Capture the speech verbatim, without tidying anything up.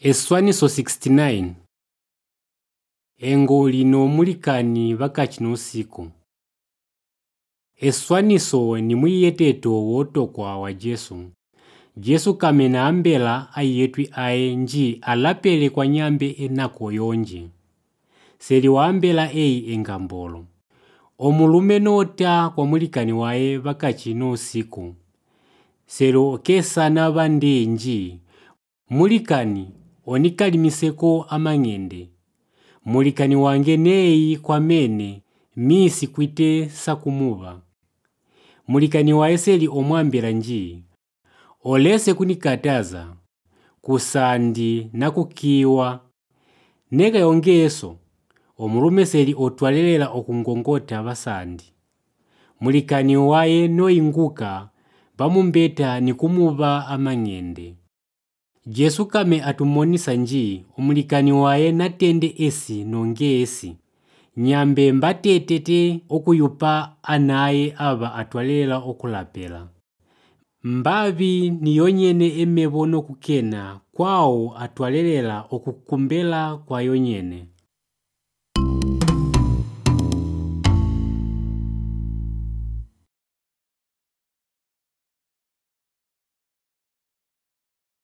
Eswaniso sixty-nine. Engo lino mulikani vakachino usiku. Eswaniso ni mwiyeteto wotokwa wa Jesu. Jesu kamena ambela ayetwi aye nji alapele kwa nyambe enako yonje. Seli wa ambela eyi engambolo. Omulume nota kwa mulikani wae vakachino usiku. Selo kesa na bande nji. Mulikani onikalimiseko amangende. Mulikani wange neyi kwa mene misi kwite sakumuba. Mulikani waeseli omwambela nji. Olese kunikataza, kusandi na kukiwa. Nega yongeso, omulume seli otwalela okungongota basandi. Mulikani wae no inguka, bamumbeta ni kumuba amangende. Jesu kame atumonisa nji, omulikani wae natende esi nonge esi. Nyambe mbate tete okuyupa anaye aba atwalela okulapela. Mbavi ni yonyene emebono kukena kwao atwalelela okukumbela kwa yonyene.